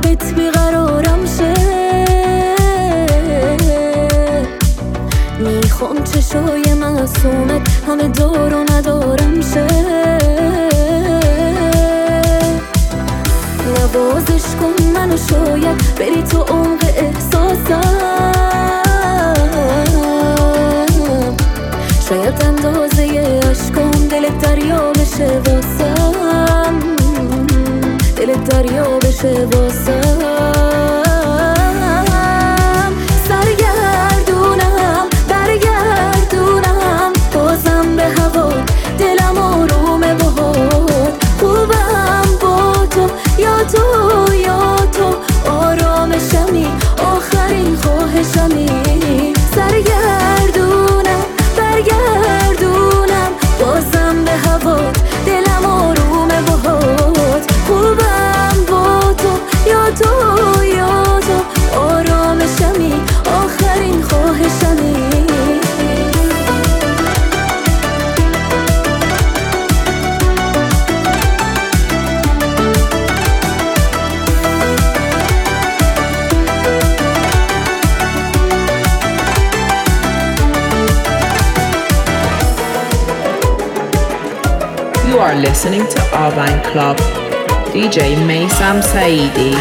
قلبت بیقرارم شه، میخوام چشای معصومت همه دار و ندارم شه، نوازش کن منو شاید بری تو عمق احساسم، شاید اندازه عشقم دلت دریا بشه واسم، دلت دریا بشه واسم. سرگردونم برگردونم بازم به هوا، دلم آرومه باهات، خوبم با تو یا تو یا تو، آرامشمی آخرین خواهشمی. سرگردونم برگردونم بازم به هوا، دلم آرومه باهات، خوبم با تو یا تو یا تو، آرامشمی آخرین خواهشمی. You are listening to Arvine Club, DJ Maysam Saidi.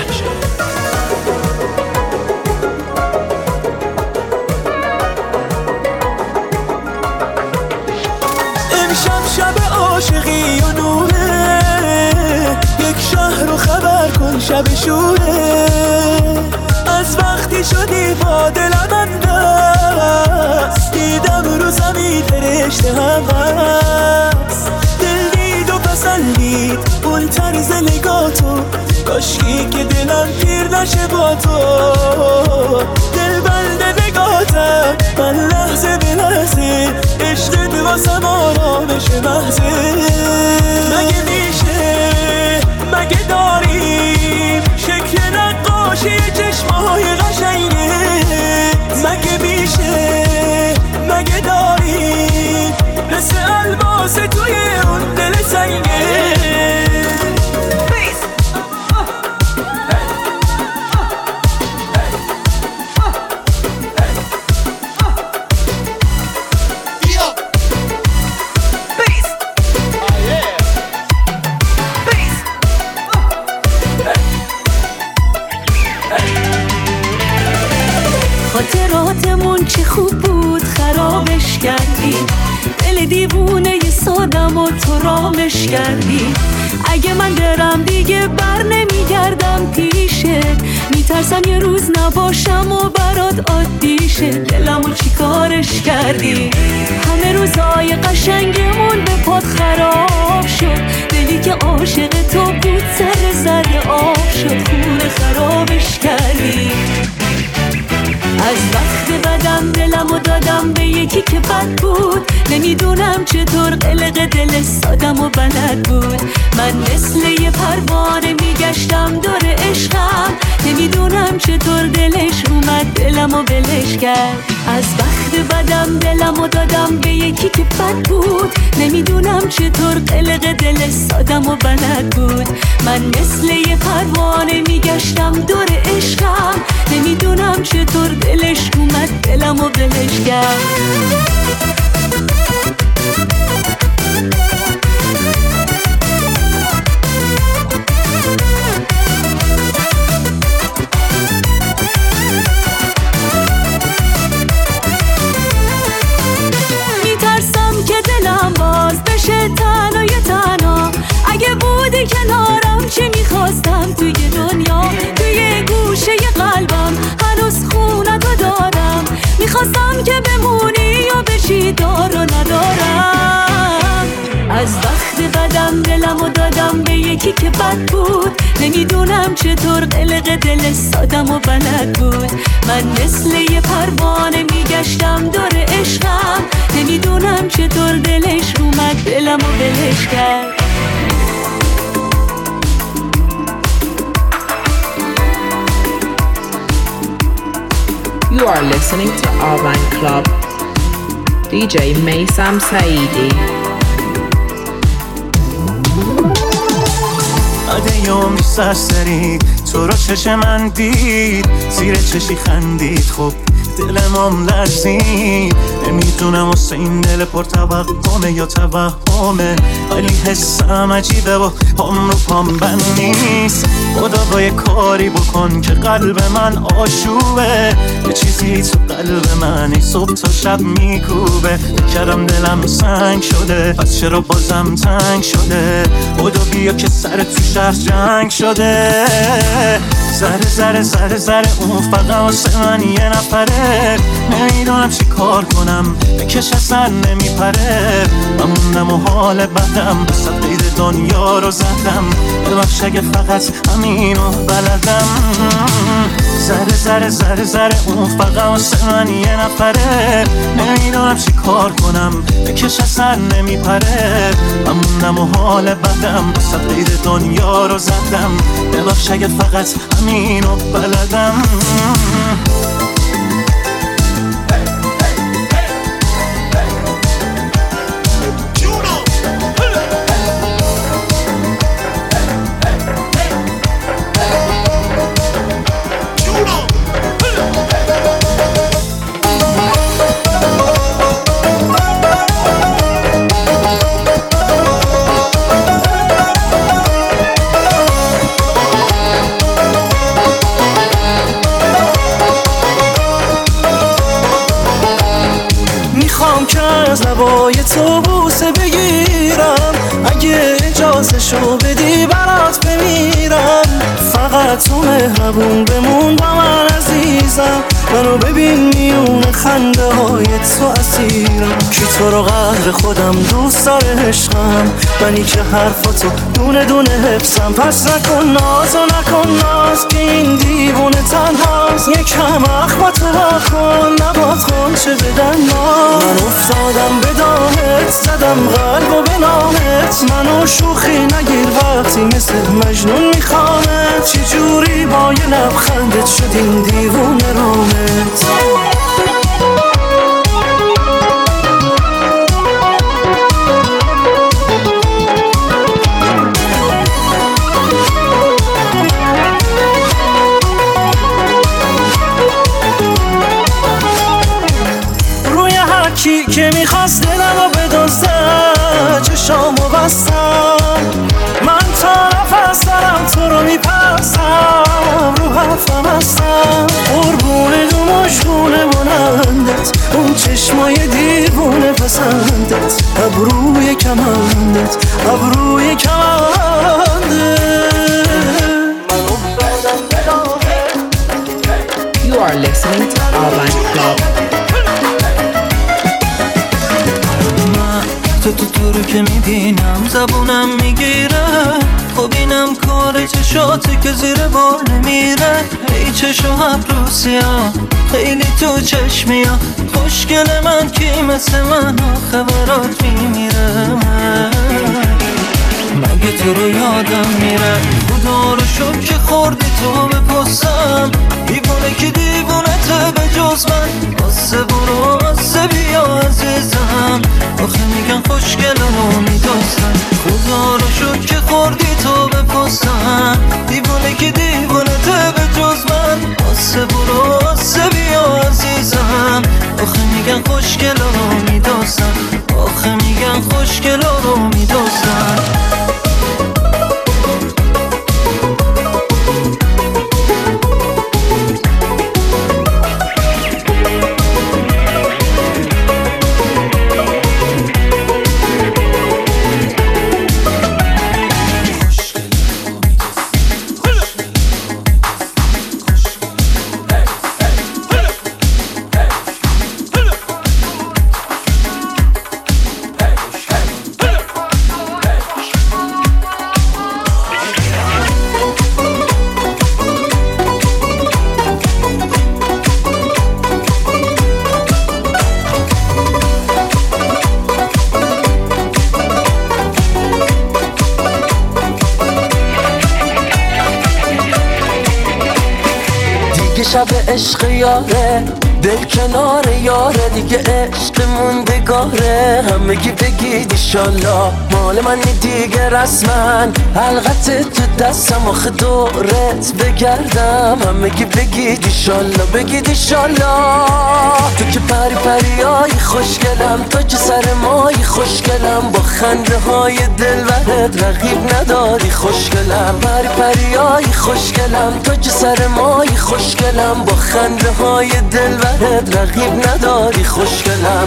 امشب شب عاشقی و نوره، یک شهر رو خبر کن شب شوره، از وقتی شدی با دلم اندست، دیدم رو زمین فرشته هم هست، دل دید و پسندید اون طرز نگاتو، کاشکی که دلم پیر نشه با تو، دل بنده نگاتم من لحظه به لحظه، عشقت واسم آرامش محضه. مگه میشه مگه داریم شکل نقاشی چشمای قشنگه، مگه میشه مگه داریم مثل الباس توی اون دل سنگه. خاطراتمون چه خوب بود خرابش کردی، دل دیوونه ی سادم و تو رامش کردی. اگه من برم دیگه بر نمیگردم پیشه، میترسم یه روز نباشم و برات عادیشه. دلمو چی کارش کردی، همه روزای قشنگمون به پات خراب شد، دلی که عاشق تو بود سر زده آب شد، خونه خرابش کردی. از وقت بدم دلمو دادم به یکی که بد بود، نمیدونم چطور قلق دل سادم و بلد بود. من مثل یه پروانه میگشتم دور عشقم، نمیدونم چطور دلش اومد دلمو بلش کرد. از وقت بدم دلمو دادم به یکی که بد بود، نمیدونم چطور قلق دل سادم و بلد بود. من مثل یه پروانه میگشتم دور عشقم، نمیدونم چطور دلش اومد دلمو بلش کرد. میترسم که دلم باز بشه تنها یه تنها، اگه بودی کنارم چه میخواستم توی دنیا. توی گوشه قلبم هنوز خونتو دارم، میخواستم که بمونی یا بشی دار و ندارم. از وقت بدم دلمو دادم به یکی که بد بود، نمیدونم چطور قلق دل سادم و بلد بود. من مثل یه پروانه میگشتم دور عشقم، نمیدونم چطور دلش اومد دلمو بلش کرد. You are listening to Arvine Club, DJ Maysam Saidi. عده یومی سرسری تو رو چشم من دید، زیر چشی خندید، خب دلم لرزید. نمیدونم واسه این دل پر توقمه یا توهمه، ولی حسم عجیبه و پام رو پام بند نیست. خدا با یه کاری بکن که قلب من آشوبه، یه چیزی تو قلب من ای صبح تا شب میکوبه. کردم دلم سنگ شده، پس چرا بازم تنگ شده؟ خدا بیا که سر تو شهر جنگ شده. ذره ذره ذره ذره اون فقط واسه من یه نفره. نمیدونم چی کار کنم، بکش اصلا نمیپره. من موندم و حال بدم، بسط قید دنیا رو زدم. ببخش اگه فقط همینو بلدم. ذره ذره ذره ذره اون فقط واسه من یه نفره. نمیدونم چی کار کنم، بکش اصلا نمیپره. من موندم و حال بدم، بسط قید دنیا رو زدم. ببخش اگه فقط همینو بلدم. از لبای تو بوسه بگیرم، اگه اجازه شو بدی برات بمیرم. فقط تو مهربون بمون با من عزیزم، منو ببین میون خنده های تو اسیرم. کی تو رو قدر خودم دوست داره عشقم، منی که حرفاتو دونه دونه حفظم. پس نکن ناز و نکن ناز که این دیوونه تنهاست. یکم اخماتو بکن نباد خونچه بدن ناز. من افتادم به دامت، زدم قلب و به نامت. منو شوخی نگیر وقتی مثل مجنون میخوامت. چجوری با یه لبخندت شد این دیوونه رامت. روی هر کی که میخواست دلمو بدزده چشامو بستم. من تا نفس دارم تو رو میپرستم، رو حرفم هستم. قربون دو مشغونه بلندت، اون چشمای دیوونه پسندت. ابروی کمندت، ابروی کمندت. You are listening to Alban Club. تو رو که میبینم زبونم میگیره. خب اینم کار چشاته که زیر بار نمیره. ای چشم ابرو سیاه خیلی تو چشمیا. خوشگل من کی مثل من آخه برات میمیره. مگه تو رو یادم میره. خدا رو شکر که خوردی تو به پستم. دیوونه که دیوونه ته به جز من. آسه برو آسه بیا عزیزم. آخه میگن خوشگل رو میدوستن. خدا رو شکر که خوردی تو به پستم. دیوونه که دیوونه ته به جز من. آسه برو آسه بیا عزیزم. آخه میگن خوشگل رو میدوستن. آخه میگن خوشگل رو میدوستن. شب عشق یاره دل کنار یاره دیگه عشق موندگاره همگی بگید ایشالله مال من دیگه رسما حلقت تو دستم آخه دورت بگردم همگی بگید ایشالله بگید ایشالله تو که پری پریایی خوشگلم تو که سر مایی خوشگلم با خنده های دلبرت رقیب نداری خوشگلم پری پریایی خوشگلم تو که سر مایی خوشگلم با خنده های دلبرت رقیب نداری خوشگلم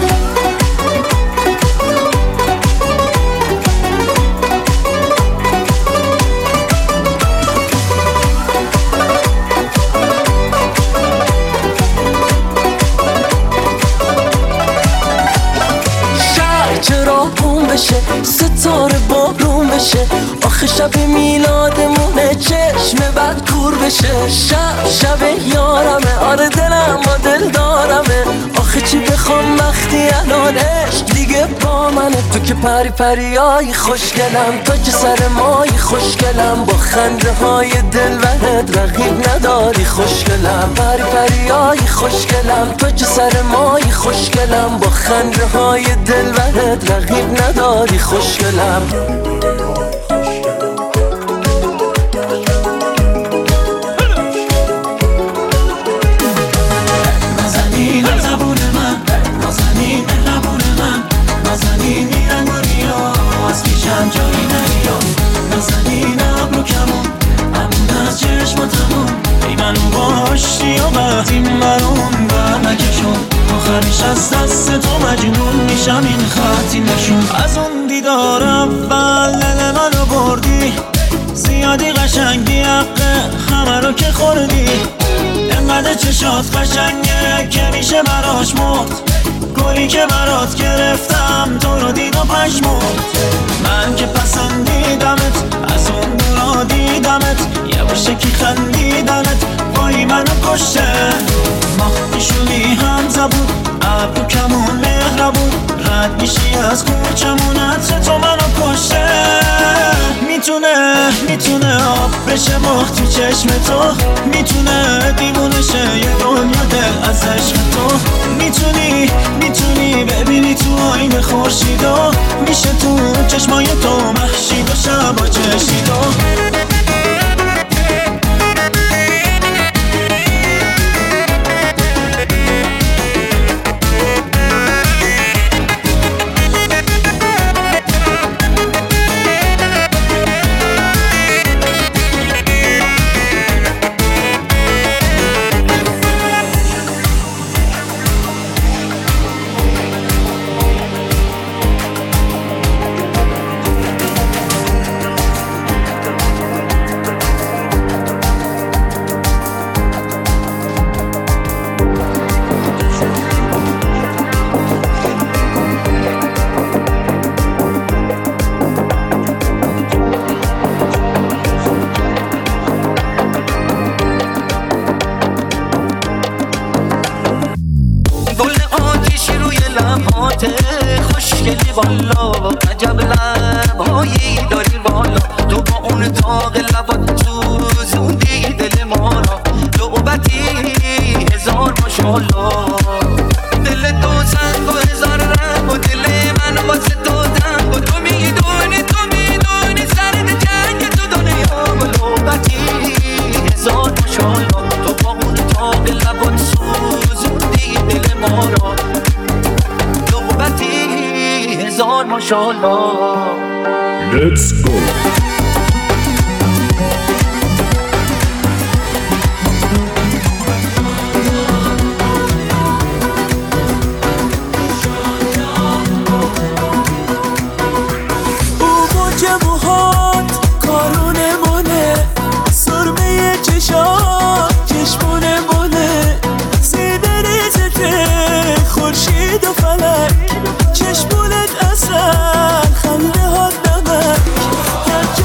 چرا بوم بشه ستاره بارون بشه آخه شب میلادمونه چشم بد کور بشه شب یارمه آره دلم با دل دارمه آخه چی بخوام وقتی الان عشق دیگه با منه تو که پری پریایی خوشگلم تو که سر مایی خوشگلم با خنده های دلبرت رقیب نداری خوشگلم پری پریایی خوشگلم تو که سر مایی خوشگلم با خنده های دلبرت رقیب نداری خوشگلم نازنین زبون من نازنین لبون من نازنین میرنگ و ریا از پیشم جایی نریا نازنین ابرو کمون همون از چشماتمون ای منو باشی و وقتی مرون بر نکشون آخرش از دست تو مجنون میشم این خطی نشون از اون دیدار اول دل منو بردی زیادی قشنگی حقه همه رو که خوردی انقدر چشات قشنگه که میشه براش مرد گلی که برات گرفتم تو رو دید و پشمرد من که پسندیدمت از اون دورا دیدمت یه باشه که خندیدنت وای منو کشته ماه میشونی هم زبون ابرو کمون مهربون رد میشی از کوچمونت تو منو کشته میتونه آب بشه ماه تو چشم تو میتونه دیوونه شه یه دنیا دل از عشق تو میتونی ببینی تو آینه خورشیدو میشه تو چشمای تو محشید و شبا چشیدو خوشگلی والا عجب لبهایی داری والا تو با اون تاق لبات سوزوندی دل ما را لعبتی هزار ماشالله دل تو سنگ و هزار رنگ و دل من واسه تو تنگ و تو میدونی سرد جنگ تو دنیا و لعبتی هزار ماشالله تو با اون تاق لبات سوزوندی دل ما را هزار ماشالله Let's go. چشمونت اصلا خنده ها نمک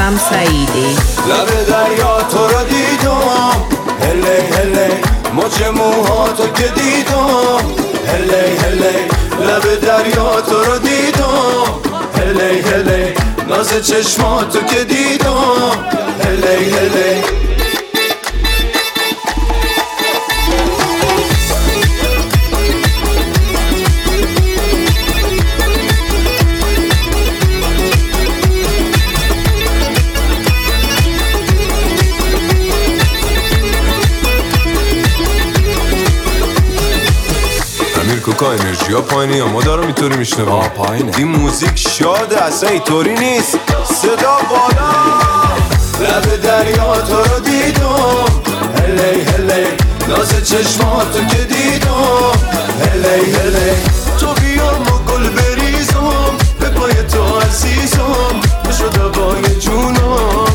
میثم سعیدی. لب دریا تو رو دیدم، هلی هلی مچ موهاتو که دیدم، هلی هلی لب دریا تو رو دیدم، هلی هلی ناز چشماتو که دیدم، هلی هلی. کوکا انرژی ها پایینه یا ما دارم اینطوری میشنم؟ پایینه. این موزیک شاده، اصلا اینطوری نیست. صدا بالا. لب دریا تو رو دیدم، هلی هلی ناز چشماتو که دیدم، هلی هلی تو بیام و گل بریزم به پای تو عزیزم، بشو دوای جونم،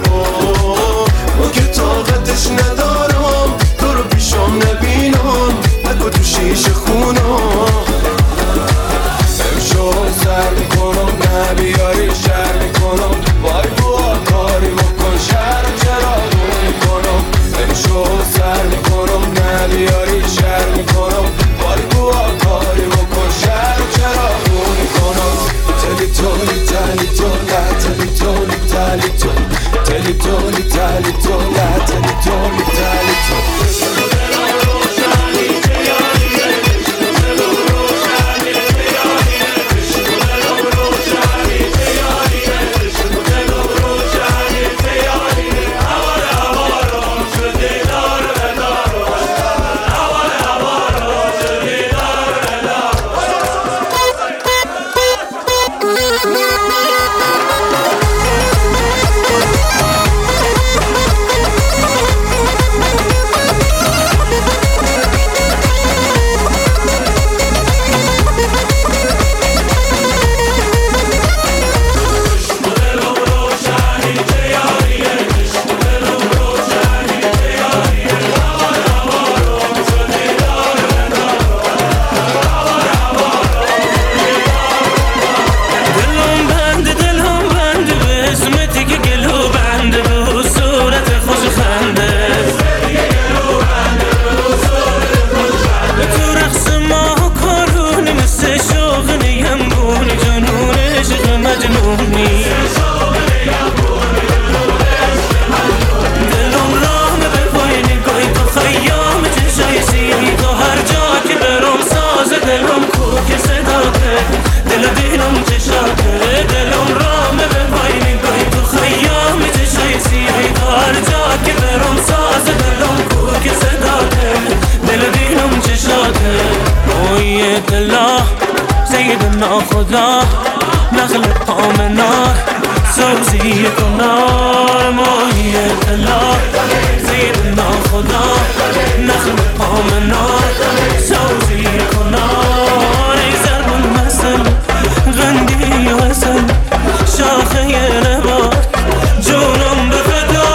ما که طاقتش ندارم تو رو پیشم نبینم، نگو تو شیشه خونم. امشو سر میکنم نبیاری شر میکنم، وای بوا کاری بکن شر چراغون میکنم. امشو سر میکنم نبیاری شر میکنم، وای بوا کاری بکن شر چراغون میکنم. تلی تولی تلی تو لا تلی تولی تلی تو، تلی تولی تلی تو لا تلی تولی تلی تو. خدا نخل پامنار سوزی کنار ماهی دلا سیدنا خدا نخل پامنار سوزی کنار ای زربون مثل غندی وصل شاخه نبات جونم بفدا.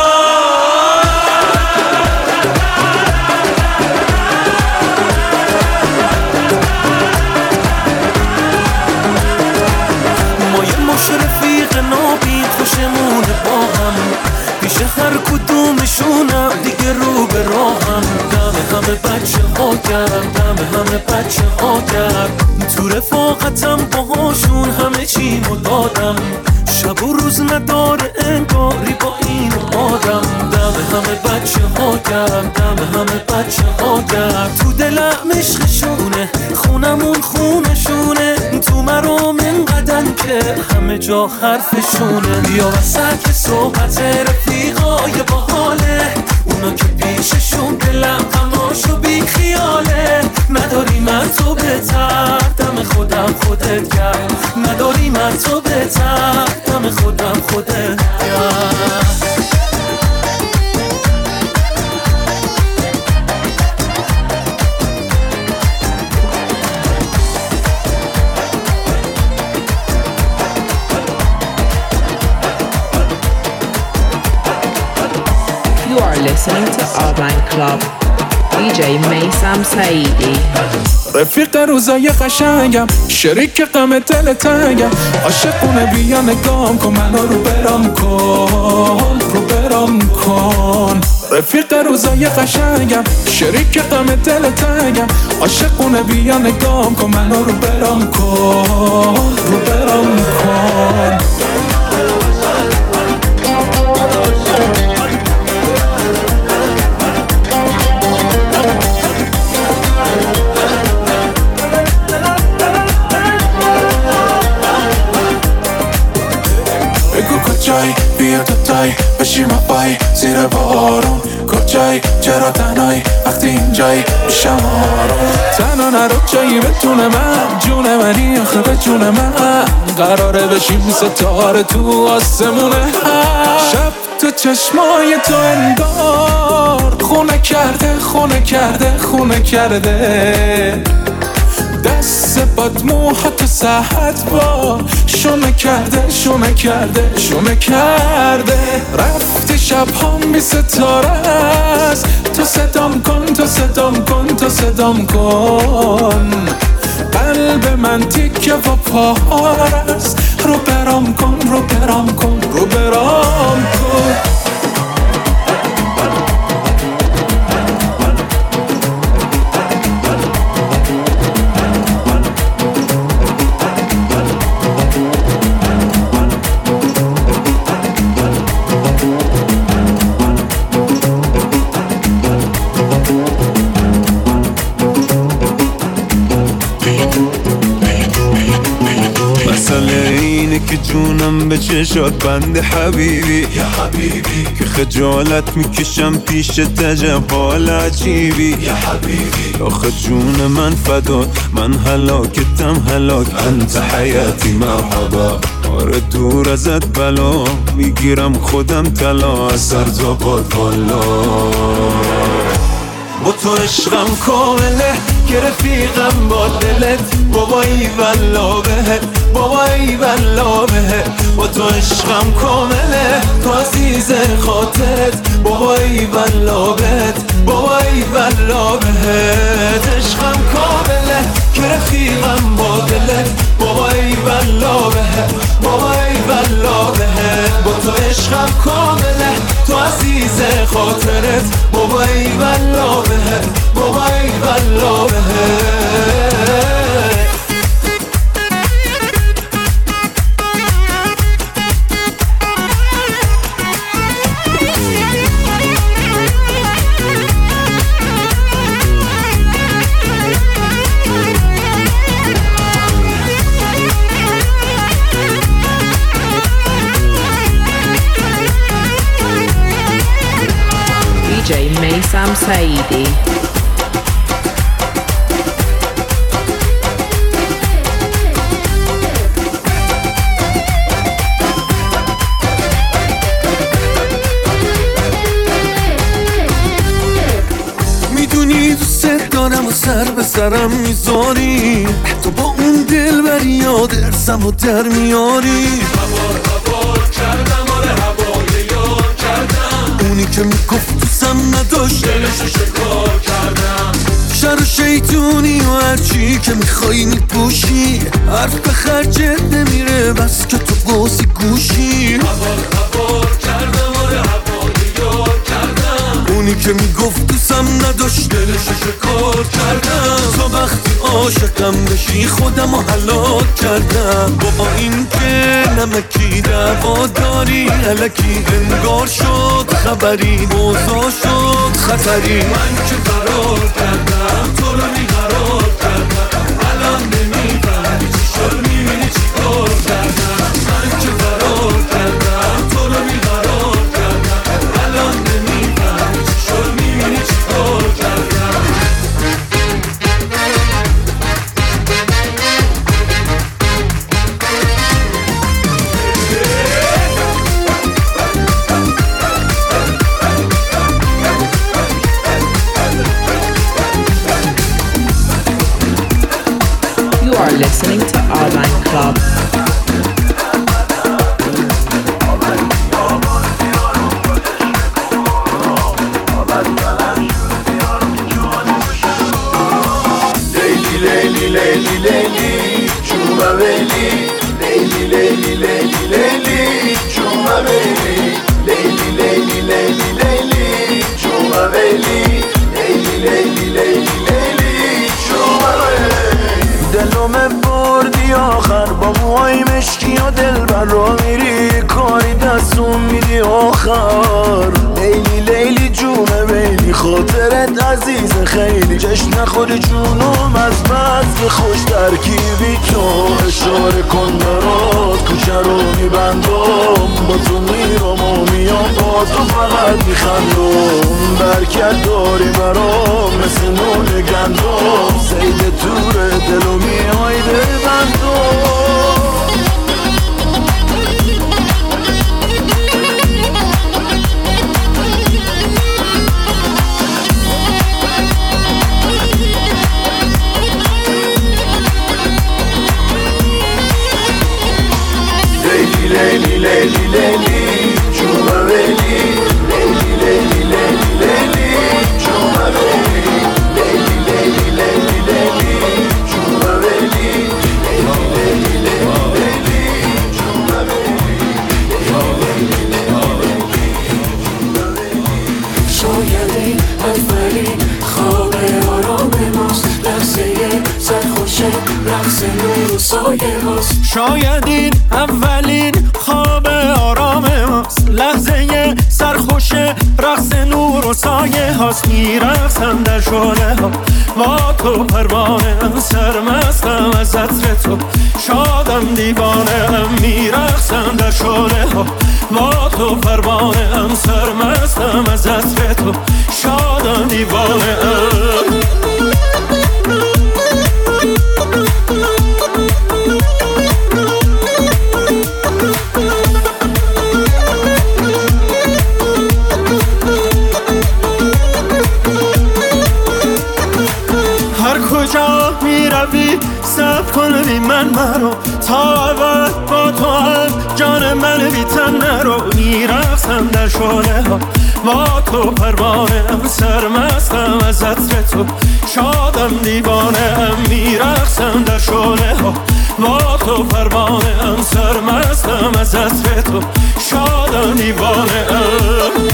رفیق نابید خوشمونه با هم، پیش هر کدومشونم دیگه رو به راهم. دم همه بچه ها گرم، دم همه بچه ها گرم، تو رفاقتم باهاشون همه چیمو دادم. شب و روز نداره انگاری با این آدم. دم همه بچه ها گرم، دم همه بچه ها گرم، تو دلم عشقشونه، خونمون خونشونه، تو مرام اینقدن که همه جا حرفشونه. یا وسط صحبت رفیقای باحاله، اونا که پیششون دلم غماشو بی خیاله. نداری من تو بهتر، دم خودم خودت گرم، نداری من تو بهتر، دم خودم خودت گرم. You are listening to Urban Club. DJ Meysam Saidi. رفیق روزای قشنگم، شریک غم دل تنگم، عاشقونه بیا نگام کن منو رو برام کن، رو برام کن. رفیق روزای قشنگم، شریک غم دل تنگم، عاشقونه بیا نگام کن منو رو برام کن، رو برام کن. کجایی بیا تو تایی بشیم پای زیر بارون، کجایی چرا تنهایی وقتی اینجایی میشم آروم. تنها نرو جایی بتونه من، جون منی آخه به جون من، قراره بشیم ستاره تو آسمونه. شب تو چشمای تو انگار خونه کرده خونه کرده خونه کرده، دست باد موهات ساعت با شونه کرده شونه کرده شونه کرده. رفتی شب هم بی ستاره است، تو صدام کن تو صدام کن تو صدام کن. قلب من تیکه و پاره است، رو برام کن رو برام کن رو برام کن. که جونم به چشات بند حبیبی یا حبیبی، که خجالت میکشم پیش تجب حال عجیبی یا حبیبی. آخه جون من فدات، من هلاکتم هلاک، انت حیاتی مرحبا. آره دور ازت بلا میگیرم خودم طلا، از سر تا باد والا. با تو عشقم کامله که رفیقم با دلت، بابا ای والله بهت بابا ای والله بهت. با تو عشقم کامله تو عزیز خاطرت، بابا ای والله بهت بابا ای والله بهت. عشقم کامله که رفیقم با دلت، بابا ای والله بهت بابا ای والله بهت. با تو عشقم کامله تو عزیز خاطرت، بابا ای والله بهت بابا ای والله بهت. DJ Maysam Saidi. میدونی دوست دارم و سر به سرم میذاری، تو با اون دل بری یاد ارسم و در میاری. هوار کردم آره هوای یار کردم، اونی که میگفت دوستم نداشت دلشو شکار کردم. شر و شیطونی و هرچی که میخوایی میپوشی، حرف به خرجت نمیره بس که تو قوسی گوشی. هوار کردم آره هوای یار کردم، اونی که میگفت دوستم نداشت دلشو شکار کردم. تا وقتی عاشقم بشی خودم رو هلاک کردم. با این که نمکی دعوا داری الکی انگار شد خبری، موضوع شد خطری. من که فرار کردم تو رو بیقرار کردم، الان نمیفهمی چی شد میبینی چی کار کردم. من که فرار کردم تو رو بیقرار کردم، الان نمیفهمی چی شد میبینی چی کار کردم. You are listening to Arvine Club. لیلی دلت عزیز خیلی جشن نخوری جونم از بس خوش ترکیبی تو اشاره کن برات کوچه رو میبندم با تو میرم و میام با تو فقط میخندم برکت داری برام مثل نون گندم سید تور دلو میای ببندم لیلی لیلی لیلی جوما ویلی لیلی لیلی لیلی لیلی جوما ویلی لیلی لیلی لیلی لیلی جوما ویلی لیلی لیلی لیلی جوما ویلی شاید اولی خواب آرام ماست لحظه سرخوش رقص نور و سایه هاست شاید این اولین خواب آرام ماست لحظه سرخوش رقص نور و سایه هاست میرقصم در شعله ها با تو پروانه ام سرمستم از عطر تو شادم دیوانه ام میرقصم در شعله ها با تو پروانه ام سرمستم از عطر تو شادم دیوانه ام کجا می روی سب کن بی من مرو تا ابد با تو هم جان من بی تن نرو میرقصم در شعله ها با تو پروانه ام سرمستم از عطر تو شادم دیوانه ام میرقصم در شعله ها با تو پروانه ام سرمستم از عطر تو شادم دیوانه ام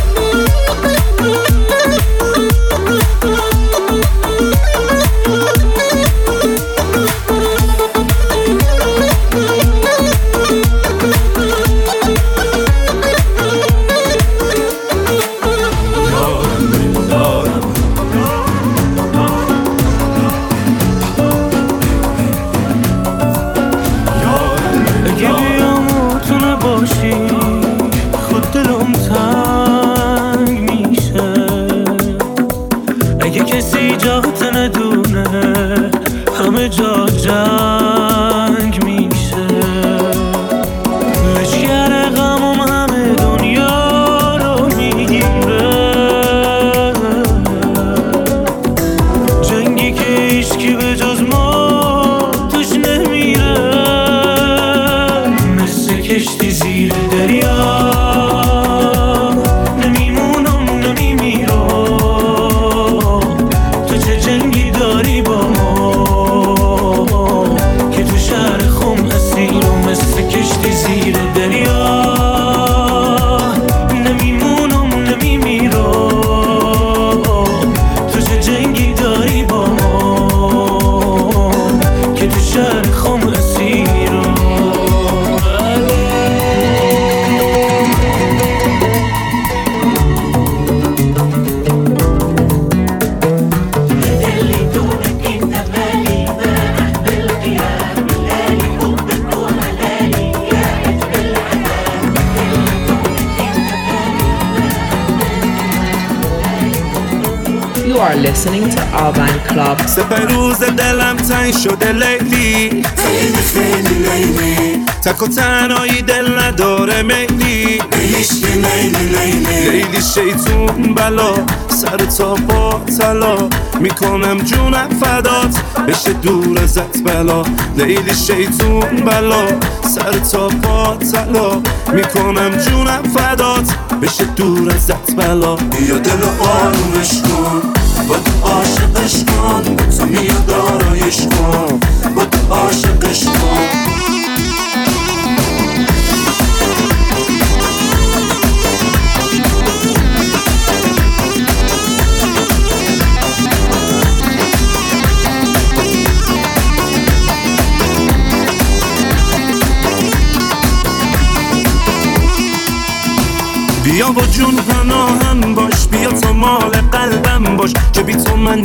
Listening to Alban Club. سپه روز دلم تنگ شده لیلی خیلی خیلی لیلی تک و تنهایی دل نداره میلی عشق لیلی لیلی لیلی شیطون بلا سر تا با طلا میکنم جونم فدات بشه دور ازت بلا لیلی شیطون بلا سر تا با طلا میکنم جونم فدات بشه دور ازت بلا بیا دل آرومش کن با تو عاشقش کن با تو میاد آرایش کن با تو عاشقش کن بیا با جون پناهم باش بیا تا مال قلبم باش که من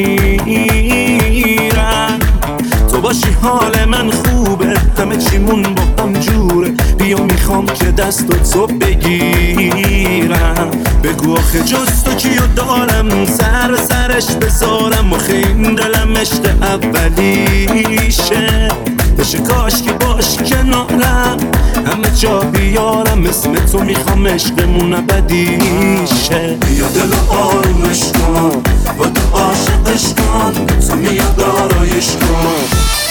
میمیرم. تو باشی حال من خوبه، همه چیمون با هم جوره. بیا میخوام که دست تو بگیرم. بگو آخه جز تو کیو دارم، سر سرش بذارم. آخه این دلم عشق اولیشه، بشه کاش که باشی کنارم، همه جا بیارم اسم تو. میخوام عشقمون ابدیشه. بیا دل آرومش کن، با تو عاشقش کن، تو میاد آرایش کن.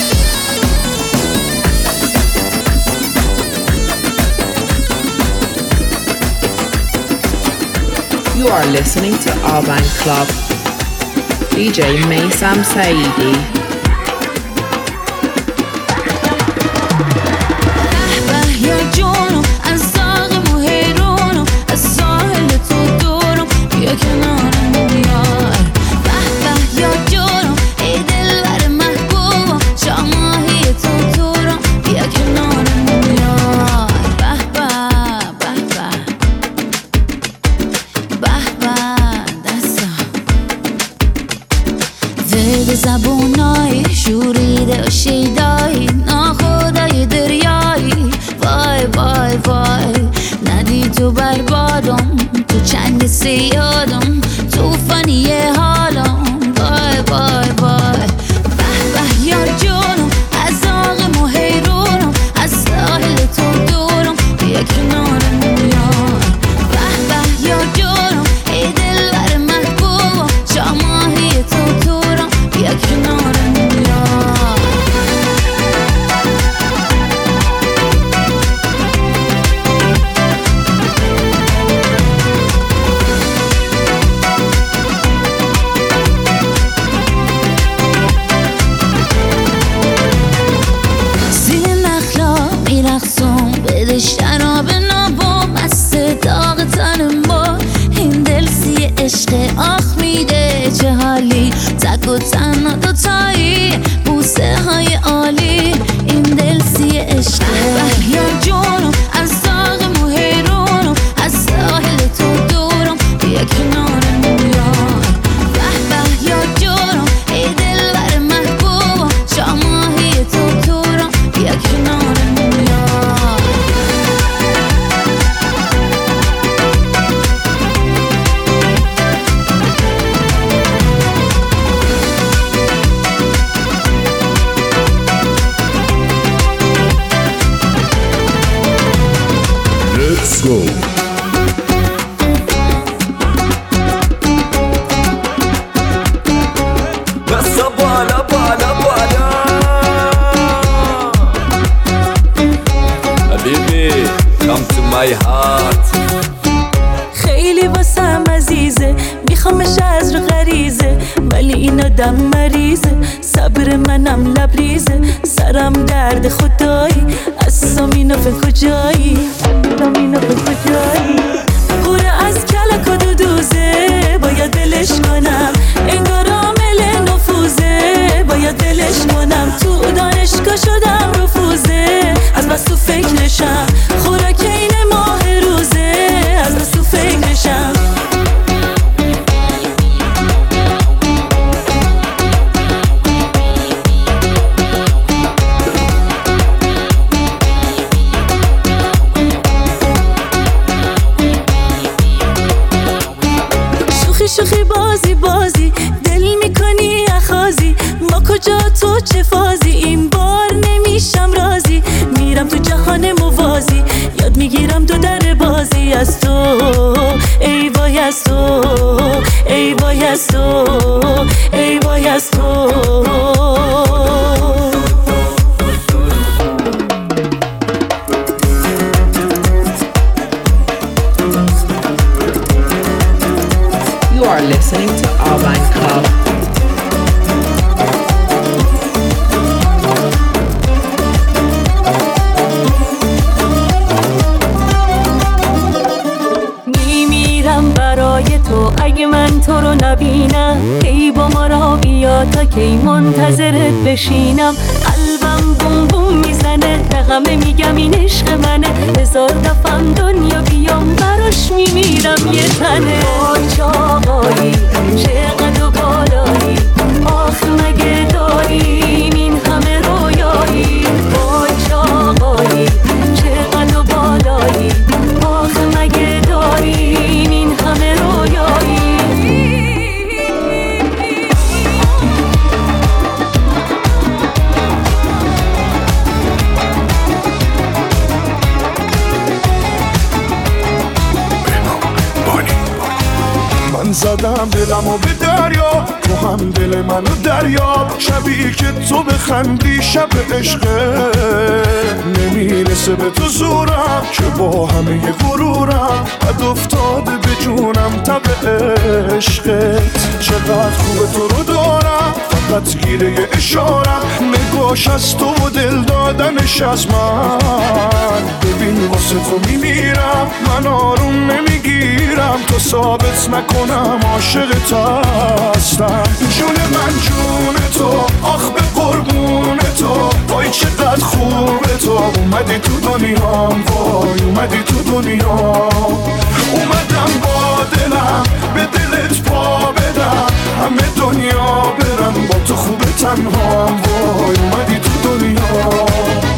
You are listening to Arban Club. DJ Maysam Saidi. زبونای شوریده و شیدایی، ناخدای دریایی. وای وای وای ندی تو بربادم، تو چنگ سیادم، توفانی حالم. وای وای وای به به یار جونم، از آغم و حیرونم، از ساحل تو دورم، بیا کنارم یار. به به یار جونم، ای دلبر محبوبم، شاماهی تو دورم، بیا کنارم یار. زیر نخلا میرقصم، بده شراب نابا، مست داغ تنم با این دل سی عشق آخ میده چه حالی. تک و تنها دوتایی، بوسه های عالی، این دل سی عشق. یار جونم، از داغم و حیرونم، از ساحل تو دورم، بیا کنارم یار. به به یار جونم، ای دلبر محبوبم، شاماهی تو دورم، بیا کنارم یار. Let's go. بسا بالا بالا بالا حبیبی come to my heart. خیلی واسم عزیزه، میخوامش از رو غریزه، ولی این آدم مریضه، صبر منم لبریزه، سرم درد خدایی، اصلا اینو به کجایی، قوره از کلک و دودوزه، باید دلش کنم، انگار عامل نفوذه، باید دلش کنم. تو دانشگاه شدم رفوزه، از بس تو فکرشم، خوراک این ماه روزه، از بس تو فکرشم. شوخی بازی بازی، دل میکنی اخازی، ما کجا تو چه فازی، این بار نمیشم راضی، میرم تو جهان موازی، یاد میگیرم دو در بازی از تو، ای وای از تو، ای وای از تو، ای وای از تو. You are listening to Arban Club. میمیرم برای تو، اگه من تو رو نبینم، ای با ما را بیا تا کی منتظرت بشینم. قلبم بوم بوم میزنه، رقمه میگم این عشق منه، هزار دفعم دنیا بیام براش میمیرم یه تنه. وای چاقایی چقدر بالا من زدم دلمو به دریا، تو هم دل منو دریاب. شبی که تو بخندی شب عشقه، نمیرسه به تو زورم که با همه غرورم بد افتاده به جونم تب عشقت. چقدر خوبه تو رو دارم، فقط گیره اشارم، نگاش از تو و دل دادنش از من. ببین واسه تو میمیرم، من آروم نمیگیرم تو ثابت نکنم عاشقت هستم. جون من جون تو، آخ به قربون تو، وای چقدر خوبه تو. اومدی تو دنیام، وای اومدی تو دنیام. اومدم با دلم به دلت پا بدم، همه دنیا برم با تو خوبه تنهام. وای اومدی تو دنیام.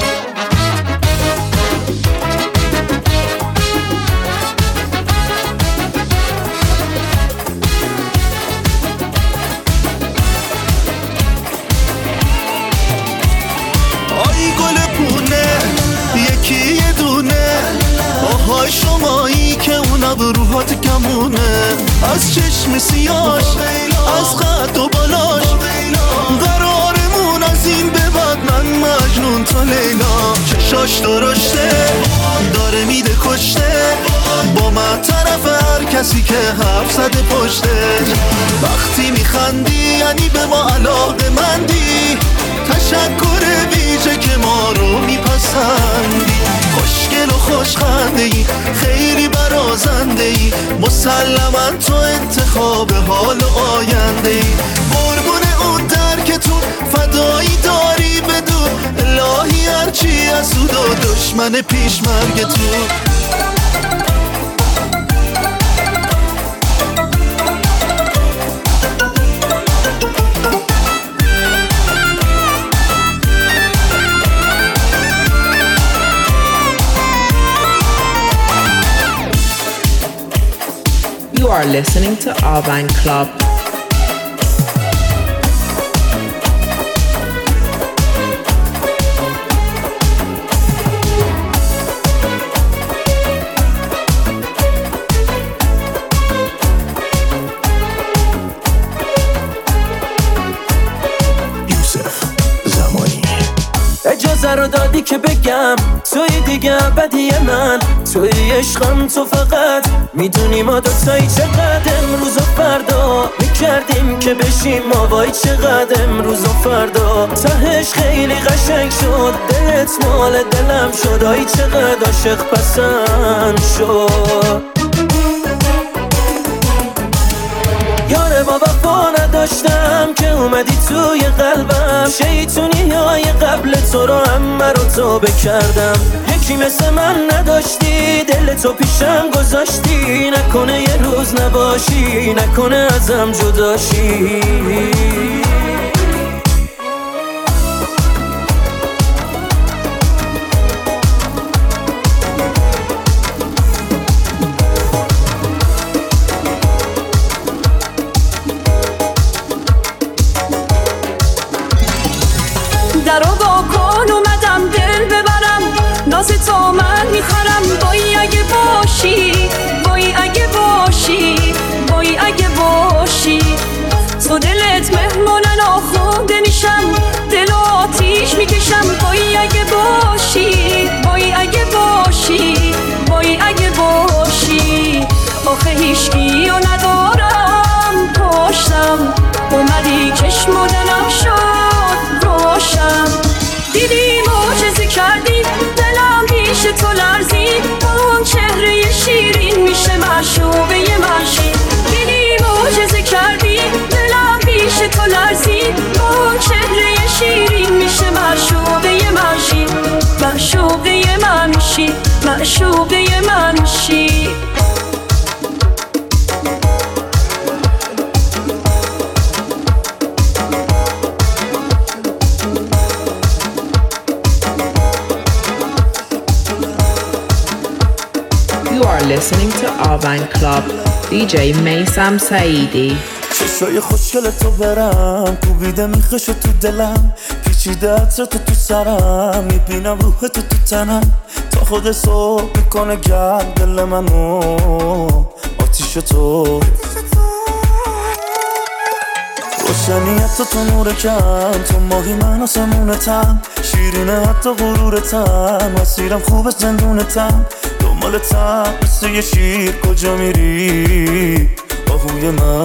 شمایی که اون ابروهات کمونه، از چشم سیاش، از قد و بالاش، قرارمون از این به بعد من مجنون تا لیلا. چشاش درشته داره میده کشته، با من طرف هر کسی که حرف زده پشته. وقتی میخندی یعنی به ما علاقه مندی، تشکر ویژه که ما رو میپسندی. خوشگل و خوشخنده ای، خیلی برازنده ای، مسلما تو انتخاب حال آینده ای. قربون اون درکتون فدایی داری بدون، الهی هرچی اسود و دشمن پیش مرگتون. You are listening to Arvine Club. اجازه رو دادی که بگم توی دیگه بدی من، توی عشقم تو فقط میدونی ما دوتایی چقدر امروز و فردا میکردیم که بشیم ما. وای چقدر امروز و فردا تهش خیلی قشنگ شد، دلت مال دلم شد. آی چقدر عاشق پسند شد. یاره با وفا نداشتم که اومدی توی قلبم، شیطونی های قبل تو رو همه رو توبه کردم. یکی مثل من نداشتی، دل تو پیشم گذاشتی، نکنه یه روز نباشی، نکنه ازم جداشی. درو با کن اومدم دل ببرم، ناز تو من میخورم. وای اگه باشی، وای اگه باشی، وای اگه باشی. تو دلت مهمونن آخونده میشم، دل آتیش میکشم. وای اگه باشی، وای اگه باشی، وای اگه باشی. آخه هیچکیو ندارم پشتم، اومدی چشم و دلم شد روشن. دیدی معجزه کردی، دلم پیش تو لرزید، اون چهره شیرین میشه معشوقه من. دیدی معجزه کردی، دلم پیش تو لرزید، اون چهره شیرین میشه معشوقه من. معشوقه من شی، معشوقه من شی. You are listening to Arvine Club. DJ Maysam Saidi. چشای خوشگل تو برم، کوبیده میخش تو دلم، پیچیده عطر تو سرم، میبینم روح تو تنم، تا خود صبح میکنه گرم دل منو. آتیش تو روشنیت تو نور کم، تو ماهی من آسمونتم، شیرینه حتی غرورتم، مسیرم خوبه زندونتم، دنبالتم مثل یه شیر. کجا میری آهوی من؟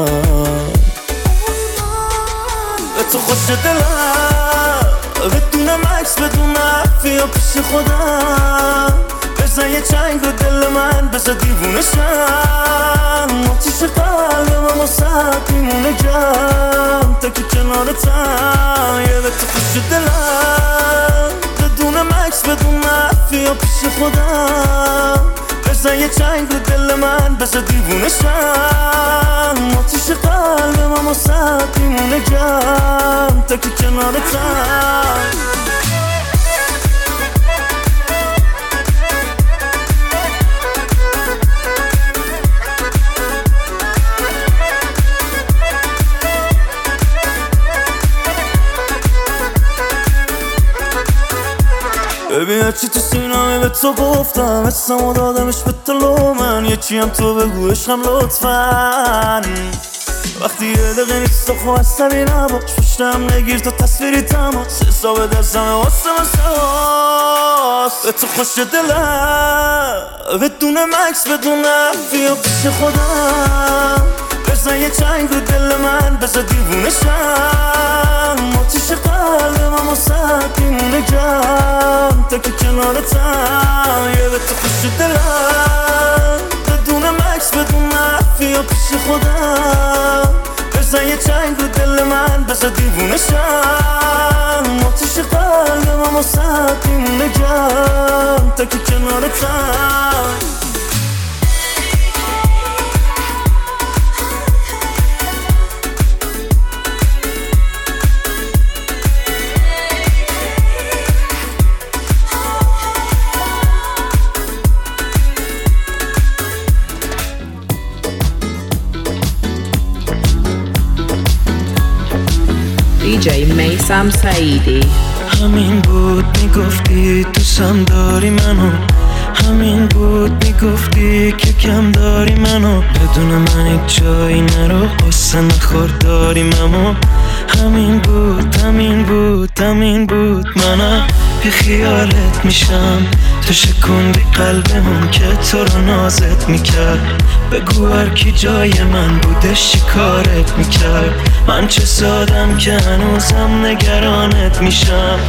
به تو خوش دلم، بدون مکس بدون حرفی یا پیش خودم، بزن یه چنگ رو دل من، بزن دیوونه شم. آتیش قلبم اما سخت میمونه گرم تا که کنارتم. یه به تو خوش دلم، بدون مکس بدون حرفی یا پیش خودم، بزن یه چنگ رو دل من، بزن دیوونه شم. آتیش قلبم اما سخت میمونه گرم تا که کنارتم. ببین هرچی تو سینه‌ای به تو گفتم، حسمو دادمش به طلو من، یکی هم تو بگو عشقم لطفاً. وقتی یه دقیقه نیست تو خواه عصبی نباش، پشتم نگیر تو تصویری تماس، حساب دستمه واسه مساس. به تو خوش دلم، بدون مکس بدون حرفی یا پیش خودم، بزن یه چنگ رو دل من، بزن دیوونه شم. آتیش قلبم اما سخت میمونه گرم تا که کنارتم. یه به تو خوش دلم، بدون مکس بدون حرفی یا پیش خودم، بزن یه چنگ رو دل من، بزن دیوونه شم. آتیش قلبم اما سخت میمونه گرم تا که کنارتم. DJ میثم سعیدی. همین بود میگفتی دوستم داری منو، همین بود میگفتی که کم داری منو، بدون من هیچ جایی نرو قصه نخور داریم اما. همین بود همین بود همین بود، منم بی خیالت میشم، تو شکوندی قلبمون که تو رو نازت میکرد. بگو هر کی جای من بودش چی کارت میکرد، من چه سادم که هنوزم نگرانت میشم.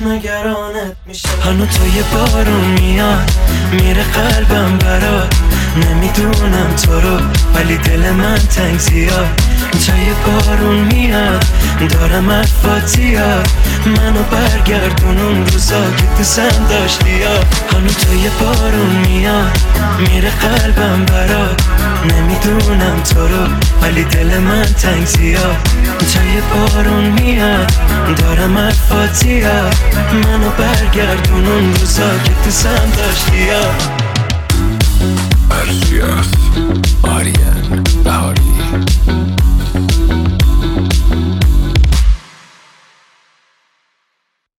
هنو تو یه بارون میاد میره قلبم برات، نمیدونم تو رو ولی دل من تنگ زیاد. تا یه بارون میاد دارم حرفات یاد، منو برگردون اون روزا که دوستم داشتی یاد. هنو تو یه بارون میاد میره قلبم برات، نمیدونم تو رو ولی دل من تنگ زیاد. تا یه بارون میاد دارم حرفات یاد، منو برگردون اون روزا که دوستم داشتی یاد. ارشیاس آریان بهاری.